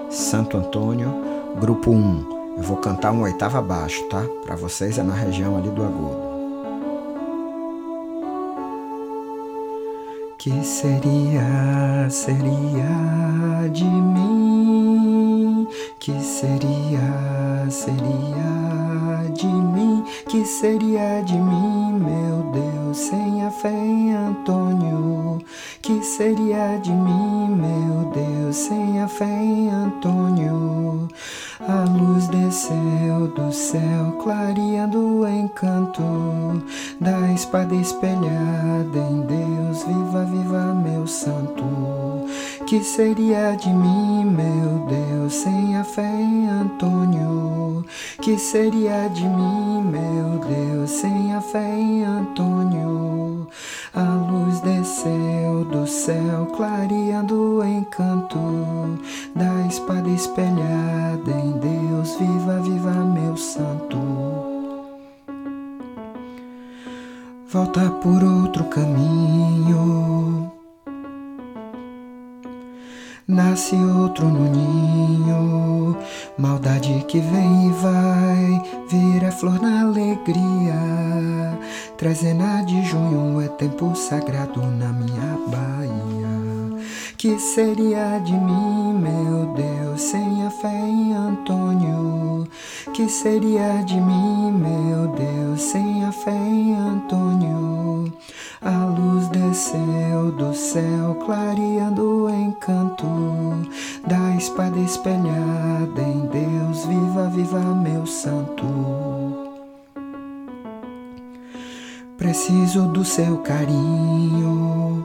Santo Antônio, grupo 1. Eu vou cantar uma oitava abaixo, tá? Para vocês é na região ali do agudo. Que seria de mim? Que seria de mim? Que seria de mim, meu Deus, sem a fé em Antônio? Que seria de mim, meu Deus, sem a fé em Antônio? A luz desceu do céu, clareando o encanto da espada espelhada em Deus. Viva, viva, meu santo. Que seria de mim, meu Deus, sem a fé em Antônio? Que seria de mim, meu Deus, sem a fé em Antônio? A luz desceu do céu, clareando o encanto da espada espelhada em Deus. Viva, viva, meu santo. Volta por outro caminho, nasce outro no ninho. Maldade que vem e vai, vira flor na alegria. Trezena de junho é tempo sagrado na minha Bahia. Que seria de mim, meu Deus, sem a fé em Antônio? Que seria de mim, meu Deus, sem a fé em Antônio? A luz desceu do céu, clareando o encanto da espada espelhada em Deus. Viva, viva, meu santo. Preciso do seu carinho,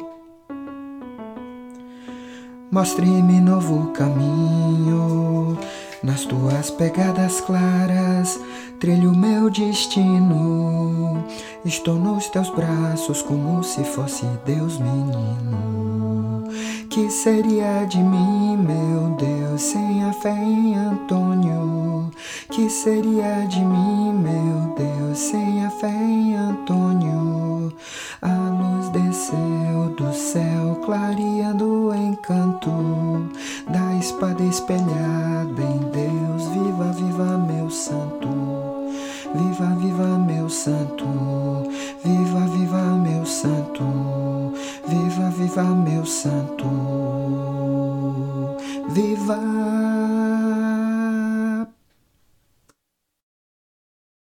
mostre-me novo caminho. Nas tuas pegadas claras, trilho meu destino. Estou nos teus braços como se fosse Deus menino. Que seria de mim, meu Deus, sem a fé em Antônio? Que seria de mim, meu Deus, sem a fé em Antônio? A luz desceu do céu, clareando o encanto da espada espelhada em Deus. Viva, viva, meu santo. Viva, viva, meu santo. Viva, viva, meu santo. Viva, viva, meu santo. Viva.